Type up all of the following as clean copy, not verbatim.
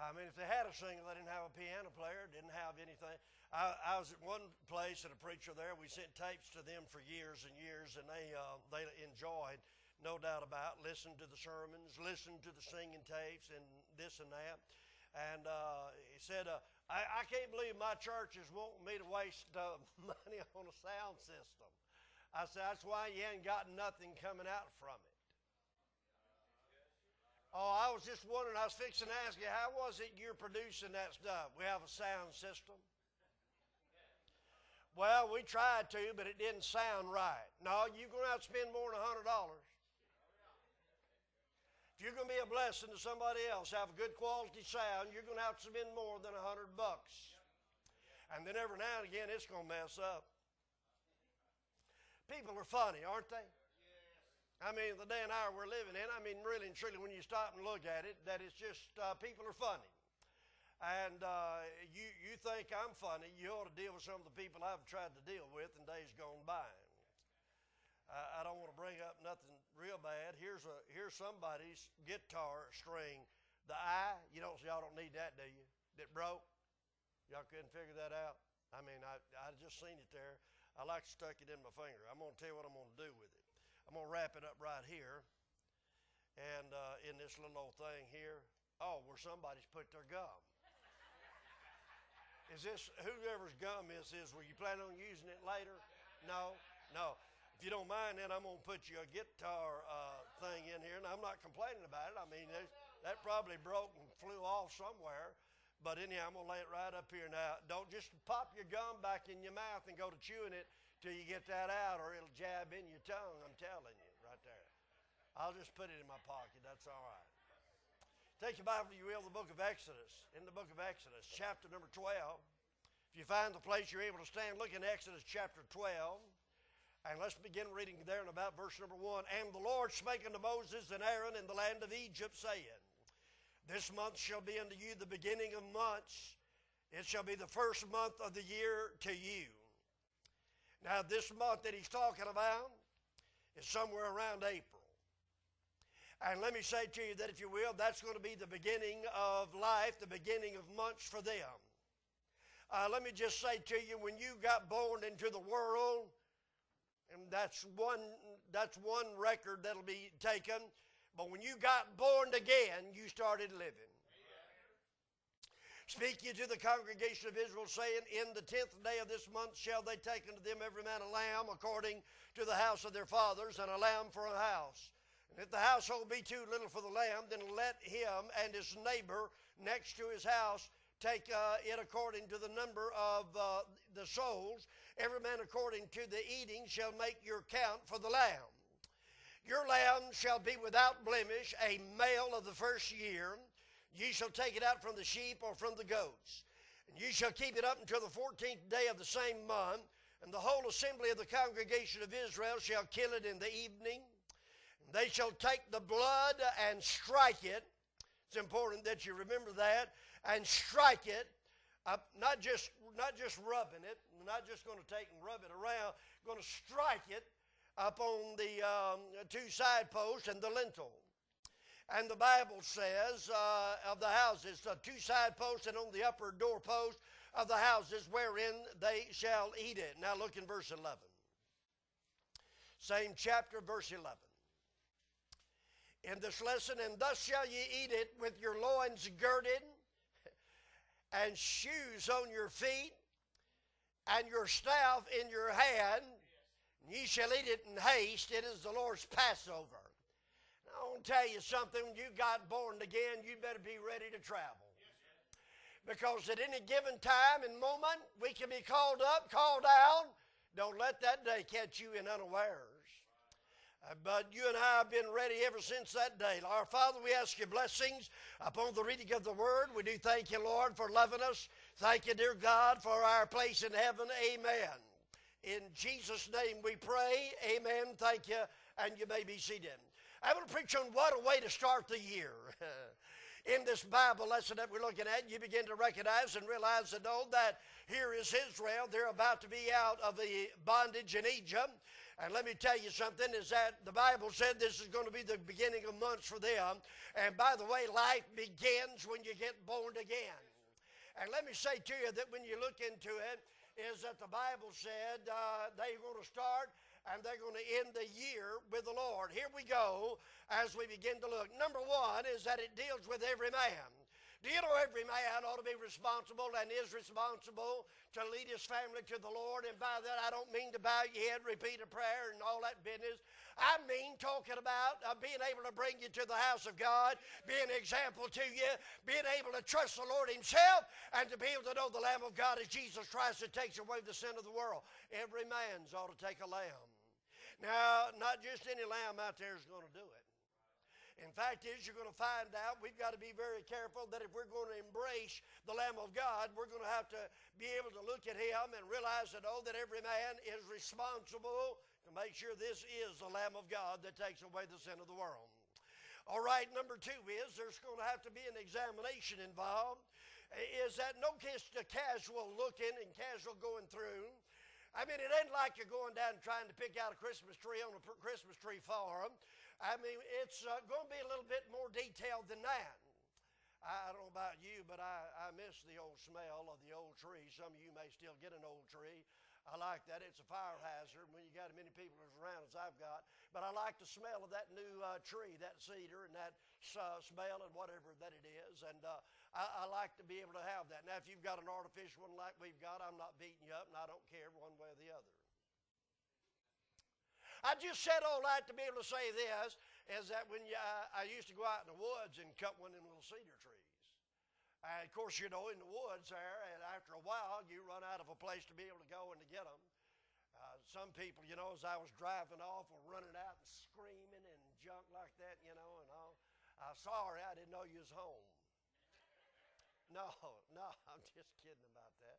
I mean, if they had a singer, they didn't have a piano player, didn't have anything. I was at one place and a preacher there. We sent tapes to them for years and years, and they enjoyed, no doubt about, listening to the sermons, listening to the singing tapes, and this and that. And he said, I can't believe my church is wanting me to waste money on a sound system. I said, that's why you ain't got nothing coming out from it. Oh, I was just wondering, I was fixing to ask you, how was it you're producing that stuff? We have a sound system. Well, we tried to, but it didn't sound right. No, you're going to have to spend more than $100. If you're going to be a blessing to somebody else, have a good quality sound, you're going to have to spend more than $100. And then every now and again, it's going to mess up. People are funny, aren't they? I mean, the day and hour we're living in, I mean, really and truly, when you stop and look at it, that it's just people are funny. And you think I'm funny, you ought to deal with some of the people I've tried to deal with in days gone by. I don't want to bring up nothing real bad. Here's somebody's guitar string. The eye, y'all don't need that, do you? That broke? Y'all couldn't figure that out? I mean, I just seen it there. I like stuck it in my finger. I'm going to tell you what I'm going to do with it. I'm going to wrap it up right here. And in this little old thing here, where somebody's put their gum. Is this, whoever's gum is, were you planning on using it later? No. If you don't mind, then I'm going to put you a guitar thing in here. And I'm not complaining about it. I mean, that probably broke and flew off somewhere. But anyhow, I'm going to lay it right up here now. Don't just pop your gum back in your mouth and go to chewing it till you get that out, or it'll jab in your tongue, I'm telling you, right there. I'll just put it in my pocket. That's all right. Take your Bible, if you will, the book of Exodus. In the book of Exodus, chapter number 12. If you find the place you're able to stand, look in Exodus chapter 12. And let's begin reading there in about verse number 1. And the Lord spake unto Moses and Aaron in the land of Egypt, saying, This month shall be unto you the beginning of months. It shall be the first month of the year to you. Now, this month that he's talking about is somewhere around April. And let me say to you that, if you will, that's going to be the beginning of life, the beginning of months for them. Let me just say to you, when you got born into the world, and that's one record that'll be taken, but when you got born again, you started living. Speak ye to the congregation of Israel, saying, In the 10th day of this month shall they take unto them every man a lamb according to the house of their fathers, and a lamb for a house. And if the household be too little for the lamb, then let him and his neighbor next to his house take it according to the number of the souls. Every man according to the eating shall make your count for the lamb. Your lamb shall be without blemish, a male of the first year. Ye shall take it out from the sheep or from the goats. And ye shall keep it up until the 14th day of the same month. And the whole assembly of the congregation of Israel shall kill it in the evening. And they shall take the blood and strike it. It's important that you remember that. And strike it. Not just rubbing it. Not just going to take and rub it around. Going to strike it up on the two side posts and the lintel. And the Bible says of the houses, two side posts, and on the upper doorpost of the houses wherein they shall eat it. Now look in verse 11. Same chapter, verse 11. In this lesson, and thus shall ye eat it with your loins girded, and shoes on your feet, and your staff in your hand. And ye shall eat it in haste. It is the Lord's Passover. I want to tell you something. When you got born again, you better be ready to travel. Because at any given time and moment, we can be called up, called down. Don't let that day catch you in unawares. But you and I have been ready ever since that day. Our Father, we ask your blessings upon the reading of the Word. We do thank you, Lord, for loving us. Thank you, dear God, for our place in heaven. Amen. In Jesus' name we pray. Amen. Thank you. And you may be seated. I'm going to preach on what a way to start the year. In this Bible lesson that we're looking at, you begin to recognize and realize and know that here is Israel. They're about to be out of the bondage in Egypt. And let me tell you something, is that the Bible said this is going to be the beginning of months for them. And by the way, life begins when you get born again. And let me say to you that when you look into it, is that the Bible said they're going to start and they're going to end the year with the Lord. Here we go as we begin to look. Number one is that it deals with every man. Do you know every man ought to be responsible and is responsible to lead his family to the Lord? And by that, I don't mean to bow your head, repeat a prayer, and all that business. I mean talking about being able to bring you to the house of God, being an example to you, being able to trust the Lord himself, and to be able to know the Lamb of God is Jesus Christ that takes away the sin of the world. Every man's ought to take a lamb. Now, not just any lamb out there is going to do it. In fact is, you're going to find out we've got to be very careful that if we're going to embrace the Lamb of God, we're going to have to be able to look at him and realize that, oh, that every man is responsible to make sure this is the Lamb of God that takes away the sin of the world. All right, number two is there's going to have to be an examination involved. Is that no just a casual looking and casual going through. I mean, it ain't like you're going down and trying to pick out a Christmas tree on a Christmas tree farm. I mean, it's going to be a little bit more detailed than that. I don't know about you, but I miss the old smell of the old tree. Some of you may still get an old tree. I like that. It's a fire hazard when you got as many people as around as I've got. But I like the smell of that new tree, that cedar, and that smell and whatever that it is. And I like to be able to have that. Now, if you've got an artificial one like we've got, I'm not beating you up, and I don't care one way or the other. I just said all that to be able to say this, is that when I used to go out in the woods and cut one of them little cedar trees. And of course, you know, in the woods there, and after a while, you run out of a place to be able to go and to get them. Some people, you know, as I was driving off, were running out and screaming and junk like that, you know, and all. Sorry, I didn't know you was home. No, I'm just kidding about that.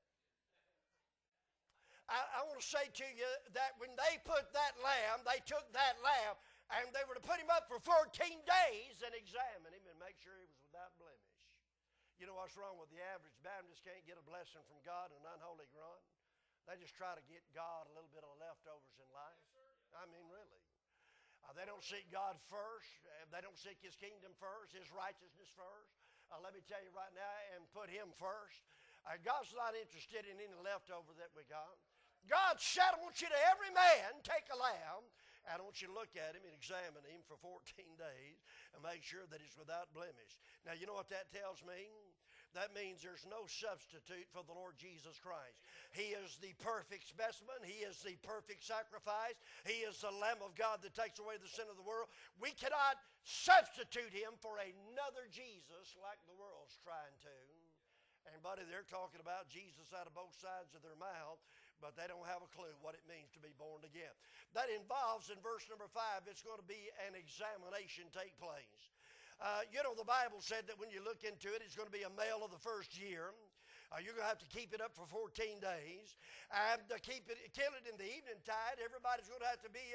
I want to say to you that when they put that lamb, they took that lamb, and they were to put him up for 14 days and examine him and make sure he was without blemish. You know what's wrong with the average Baptist? Can't get a blessing from God in an unholy ground. They just try to get God a little bit of leftovers in life. I mean, really. They don't seek God first. They don't seek his kingdom first, his righteousness first. Let me tell you right now, and put him first. God's not interested in any leftover that we got. God said, I want you to every man take a lamb, and I want you to look at him and examine him for 14 days and make sure that he's without blemish. Now, you know what that tells me? That means there's no substitute for the Lord Jesus Christ. He is the perfect specimen. He is the perfect sacrifice. He is the Lamb of God that takes away the sin of the world. We cannot substitute him for another Jesus like the world's trying to. And buddy, they're talking about Jesus out of both sides of their mouth, but they don't have a clue what it means to be born again. That involves, in verse number 5, it's going to be an examination take place. You know, the Bible said that when you look into it, it's going to be a male of the first year. You're going to have to keep it up for 14 days. And to kill it in the evening tide, everybody's going to have to be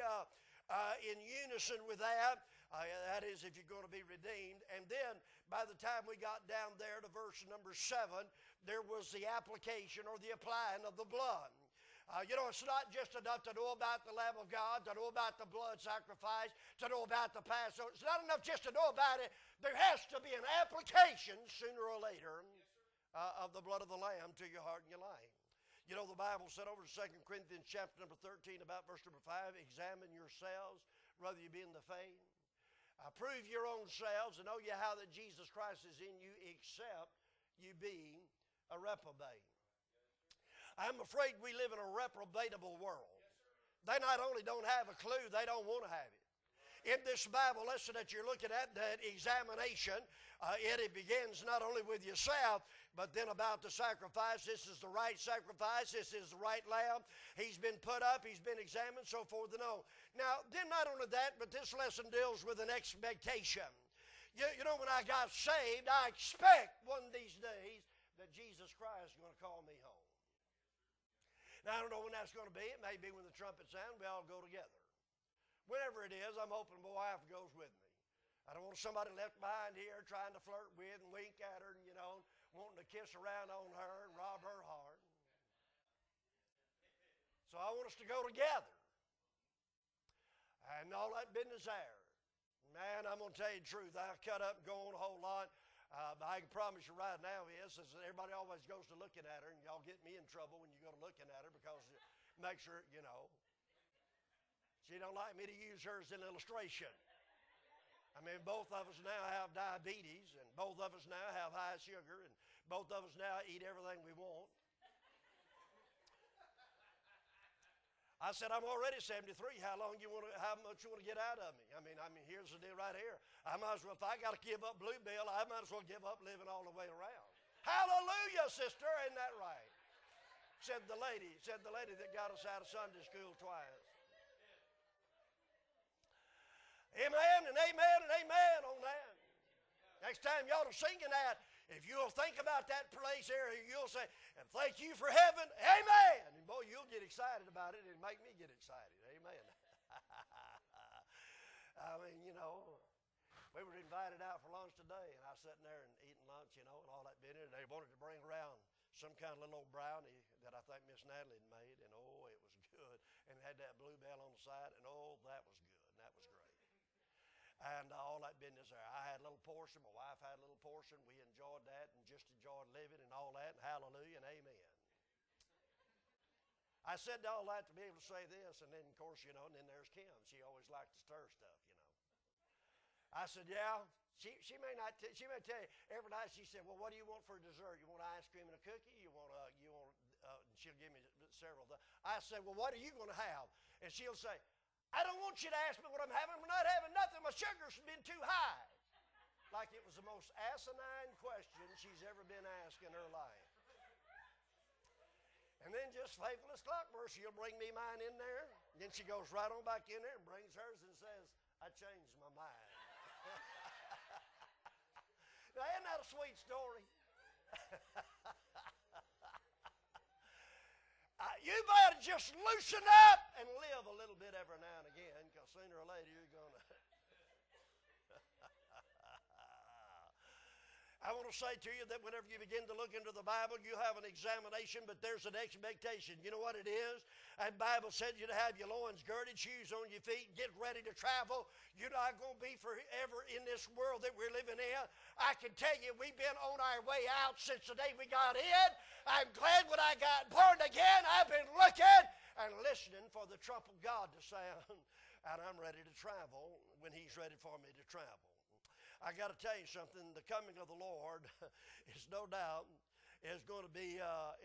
in unison with that. That is, if you're going to be redeemed. And then, by the time we got down there to verse number 7, there was the application or the applying of the blood. You know, it's not just enough to know about the Lamb of God, to know about the blood sacrifice, to know about the Passover. It's not enough just to know about it. There has to be an application sooner or later of the blood of the Lamb to your heart and your life. You know, the Bible said over in 2 Corinthians chapter number 13 about verse number 5, examine yourselves, whether you be in the faith. Prove your own selves and know ye how that Jesus Christ is in you, except you be a reprobate. I'm afraid we live in a reprobatable world. They not only don't have a clue, they don't want to have it. In this Bible lesson that you're looking at, that examination, it begins not only with yourself, but then about the sacrifice. This is the right sacrifice. This is the right lamb. He's been put up. He's been examined, so forth and on. Now, then not only that, but this lesson deals with an expectation. You know, when I got saved, I expect one of these days that Jesus Christ is going to call me home. Now, I don't know when that's going to be. It may be when the trumpet sounds. We all go together. Whenever it is, I'm hoping my wife goes with me. I don't want somebody left behind here trying to flirt with and wink at her and, you know, wanting to kiss around on her and rob her heart. So I want us to go together. and all that business there. Man, I'm going to tell you the truth. I cut up and go on a whole lot. But I can promise you right now is that everybody always goes to looking at her, and y'all get me in trouble when you go to looking at her because it makes her, she don't like me to use her as an illustration. I mean, both of us now have diabetes, and both of us now have high sugar, and both of us now eat everything we want. I said, I'm already 73. How much you want to get out of me? I mean, here's the deal right here. I might as well, if I got to give up Bluebell, I might as well give up living all the way around. Hallelujah, sister, isn't that right? Said the lady that got us out of Sunday school twice. Amen and amen and amen on that. Next time y'all are singing that, if you'll think about that place area, you'll say, and thank you for heaven, amen. And boy, you'll get excited about it and make me get excited, amen. I mean, we were invited out for lunch today, and I was sitting there and eating lunch, and all that bit in it. They wanted to bring around some kind of little old brownie that I think Miss Natalie had made, and it was good. And it had that Bluebell on the side, and that was good, and that was great. And all that business there. I had a little portion. My wife had a little portion. We enjoyed that and just enjoyed living and all that. And hallelujah and amen. I said all that to be able to say this. And then, of course, and then there's Kim. She always likes to stir stuff, I said, yeah. She may tell you every night. She said, well, what do you want for dessert? You want ice cream and a cookie? She'll give me several things. I said, well, what are you going to have? And she'll say, I don't want you to ask me what I'm having. I'm not having nothing. My sugar's been too high. Like it was the most asinine question she's ever been asked in her life. And then just faithful as clockwork, she'll bring me mine in there. And then she goes right on back in there and brings hers and says, I changed my mind. Now, isn't that a sweet story? You better just loosen up and live a little bit every now and again, because sooner or later you're going to. I want to say to you that whenever you begin to look into the Bible, you have an examination, but there's an expectation. You know what it is? That Bible said you to have your loins girded, shoes on your feet, get ready to travel. You're not going to be forever in this world that we're living in. I can tell you we've been on our way out since the day we got in. I'm glad when I got born again, I've been looking and listening for the trump of God to sound, and I'm ready to travel when He's ready for me to travel. I got to tell you something. The coming of the Lord is no doubt is going to be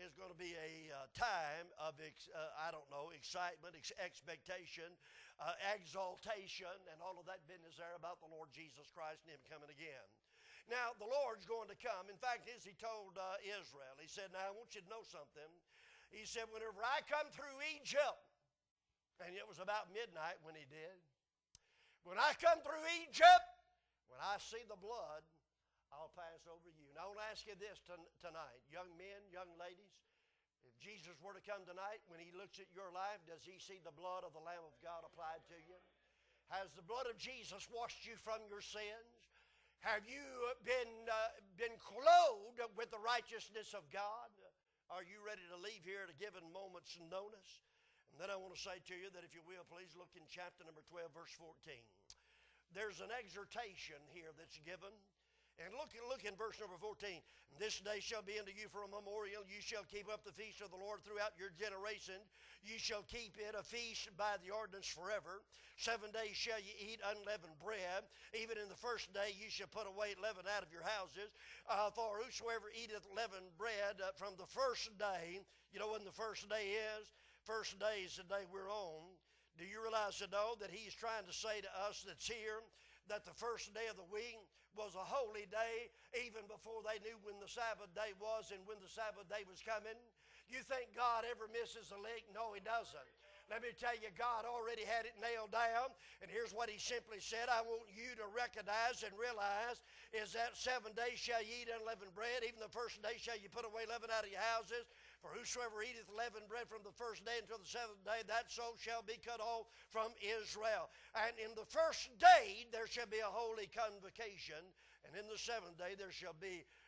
a time of excitement, expectation, exaltation, and all of that business there about the Lord Jesus Christ and Him coming again. Now the Lord's going to come. In fact, as He told Israel, He said, "Now I want you to know something." He said, "Whenever I come through Egypt," and it was about midnight when He did. When I come through Egypt. When I see the blood, I'll pass over you. Now, I want to ask you this tonight. Young men, young ladies, if Jesus were to come tonight, when He looks at your life, does He see the blood of the Lamb of God applied to you? Has the blood of Jesus washed you from your sins? Have you been clothed with the righteousness of God? Are you ready to leave here at a given moment's notice? And then I want to say to you that if you will, please look in chapter number 12, verse 14. There's an exhortation here that's given. And look in verse number 14. This day shall be unto you for a memorial. You shall keep up the feast of the Lord throughout your generation. You shall keep it a feast by the ordinance forever. 7 days shall you eat unleavened bread. Even in the first day you shall put away leaven out of your houses. For whosoever eateth leavened bread from the first day, you know when the first day is? First day is the day we're on. Do you realize that He's trying to say to us that's here that the first day of the week was a holy day even before they knew when the Sabbath day was and when the Sabbath day was coming? You think God ever misses a lick? No, He doesn't. Let me tell you, God already had it nailed down, and here's what He simply said. I want you to recognize and realize is that 7 days shall ye eat unleavened bread, even the first day shall you put away leaven out of your houses. For whosoever eateth leavened bread from the first day until the seventh day, that soul shall be cut off from Israel. And in the first day there shall be a holy convocation, and in the seventh day there shall be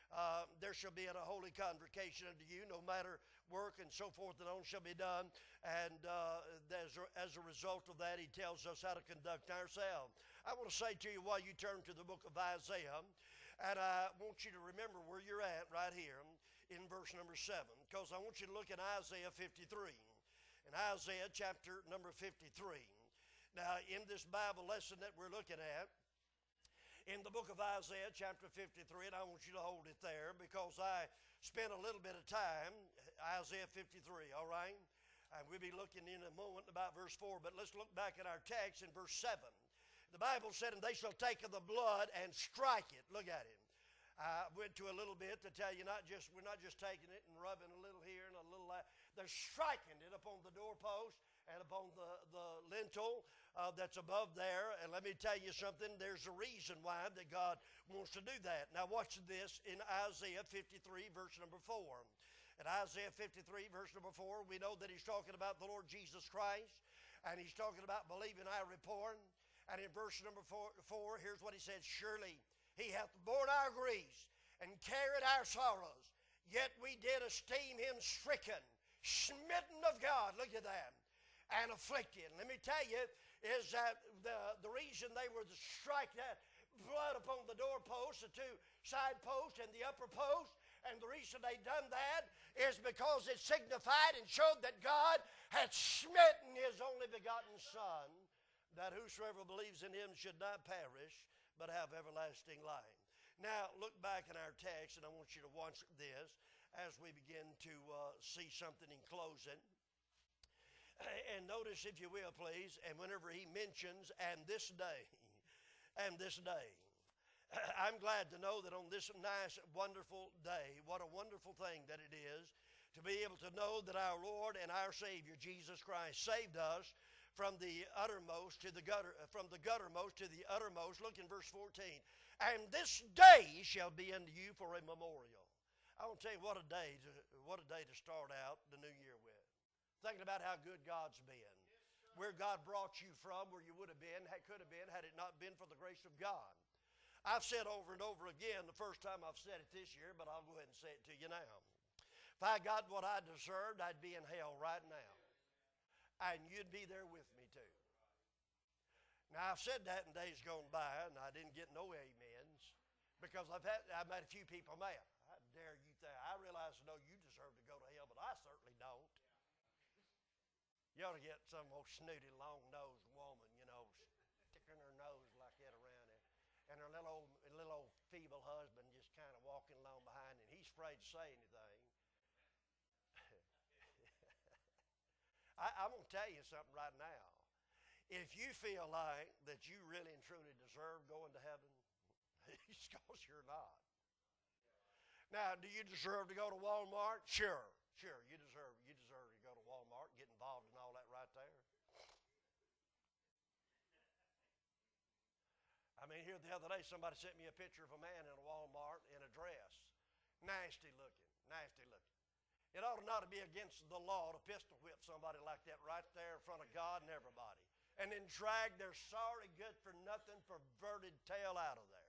there shall be a holy convocation unto you, no matter work and so forth and on shall be done. And as a result of that, he tells us how to conduct ourselves. I want to say to you while you turn to the book of Isaiah, and I want you to remember where you're at right here in verse number 7, because I want you to look at Isaiah 53. In Isaiah chapter number 53. Now, in this Bible lesson that we're looking at, in the book of Isaiah chapter 53, and I want you to hold it there because I spent a little bit of time, Isaiah 53, all right? And we'll be looking in a moment about verse 4, but let's look back at our text in verse 7. The Bible said, and they shall take of the blood and strike it. Look at it. I went to a little bit to tell you we're not just taking it and rubbing a little here and a little there. They're striking it upon the doorpost and upon the lintel that's above there. And let me tell you something, there's a reason why that God wants to do that. Now watch this in Isaiah 53 verse number 4. In Isaiah 53 verse number 4, we know that he's talking about the Lord Jesus Christ, and he's talking about believing our report. And in verse number 4, here's what he said, surely he hath borne our griefs and carried our sorrows, yet we did esteem him stricken, smitten of God, look at that, and afflicted. Let me tell you, is that the reason they were to strike that blood upon the doorpost, the two side posts and the upper post, and the reason they done that is because it signified and showed that God had smitten his only begotten Son, that whosoever believes in him should not perish, but have everlasting life. Now, look back in our text, and I want you to watch this as we begin to see something in closing. And notice, if you will, please, and whenever he mentions, and this day, I'm glad to know that on this nice, wonderful day, what a wonderful thing that it is to be able to know that our Lord and our Savior, Jesus Christ, saved us from the uttermost to the from the guttermost to the uttermost. Look in verse 14. And this day shall be unto you for a memorial. I want to tell you what a day to start out the new year with. Thinking about how good God's been. Where God brought you from, where you would have been, could have been, had it not been for the grace of God. I've said over and over again, the first time I've said it this year, but I'll go ahead and say it to you now. If I got what I deserved, I'd be in hell right now. And you'd be there with me too. Now, I've said that in days gone by, and I didn't get no amens, because I've made a few people mad. How dare you think? I realize, no, you deserve to go to hell, but I certainly don't. You ought to get some old snooty, long-nosed woman, sticking her nose like that around there, and her little old feeble husband just kind of walking along behind, and he's afraid to say anything. I'm going to tell you something right now. If you feel like that you really and truly deserve going to heaven, it's because you're not. Now, do you deserve to go to Walmart? Sure, you deserve to go to Walmart, get involved in all that right there. I mean, here the other day, somebody sent me a picture of a man in a Walmart in a dress. Nasty looking. It ought not to be against the law to pistol whip somebody like that right there in front of God and everybody, and then drag their sorry, good-for-nothing, perverted tail out of there.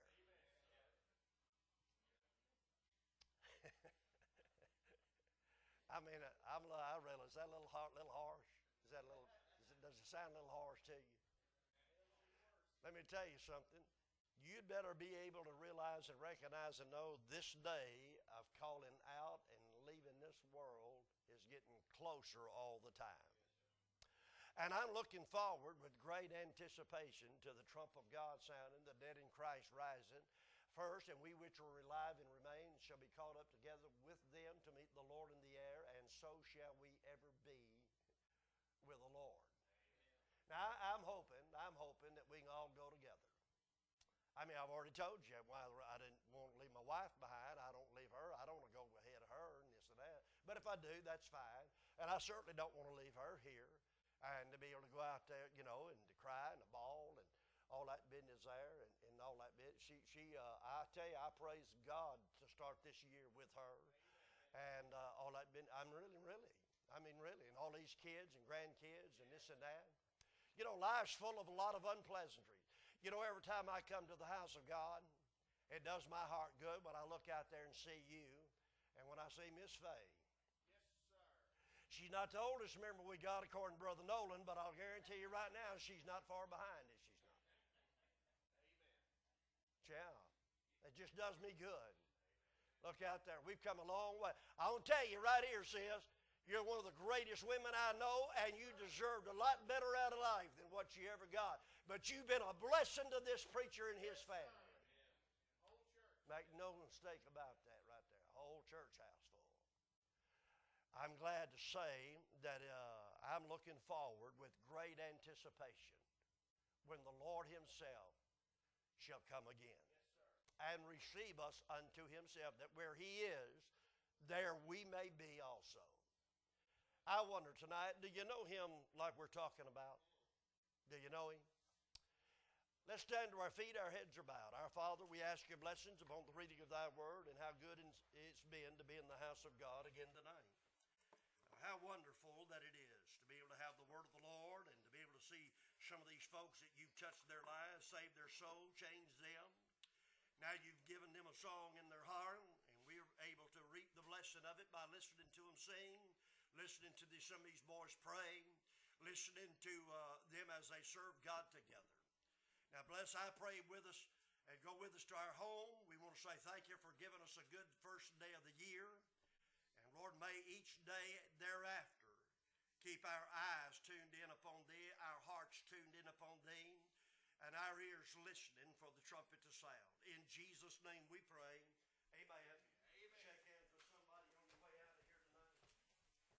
I mean, I realize that little harsh. Does it sound a little harsh to you? Let me tell you something. You'd better be able to realize and recognize and know this day of calling out and leaving this world is getting closer all the time. And I'm looking forward with great anticipation to the trump of God sounding, the dead in Christ rising first, and we which are alive and remain shall be caught up together with them to meet the Lord in the air, and so shall we ever be with the Lord. Now, I'm hoping that we can all go together. I mean, I've already told you why I didn't want to leave my wife behind. I don't leave her. I don't want to go ahead of her and this and that. But if I do, that's fine. And I certainly don't want to leave her here and to be able to go out there, and to cry and to bawl and all that business there and all that bit. I tell you, I praise God to start this year with her and all that business. I'm really, and all these kids and grandkids and this and that. Life's full of a lot of unpleasantries. Every time I come to the house of God, It does my heart good when I look out there and see you, and when I see Miss Faye. She's not the oldest member we got, according to Brother Nolan, but I'll guarantee you right now she's not far behind, is she's not? Yeah. It just does me good. Look out there. We've come a long way. I want to tell you right here, sis, you're one of the greatest women I know, and you deserved a lot better out of life than what you ever got. But you've been a blessing to this preacher and his family. Make no mistake about that right there. A whole church house full. I'm glad to say that I'm looking forward with great anticipation when the Lord himself shall come again and receive us unto himself, that where he is, there we may be also. I wonder tonight, do you know him like we're talking about? Do you know him? Let's stand to our feet, our heads are bowed. Our Father, we ask your blessings upon the reading of thy word, and how good it's been to be in the house of God again tonight. How wonderful that it is to be able to have the word of the Lord, and to be able to see some of these folks that you've touched their lives, saved their soul, changed them. Now you've given them a song in their heart, and we're able to reap the blessing of it by listening to them sing, listening to some of these boys pray, listening to them as they serve God together. Now bless, I pray with us and go with us to our home. We want to say thank you for giving us a good first day of the year. And Lord, may each day thereafter keep our eyes tuned in upon thee, our hearts tuned in upon thee, and our ears listening for the trumpet to sound. In Jesus' name we pray. Amen.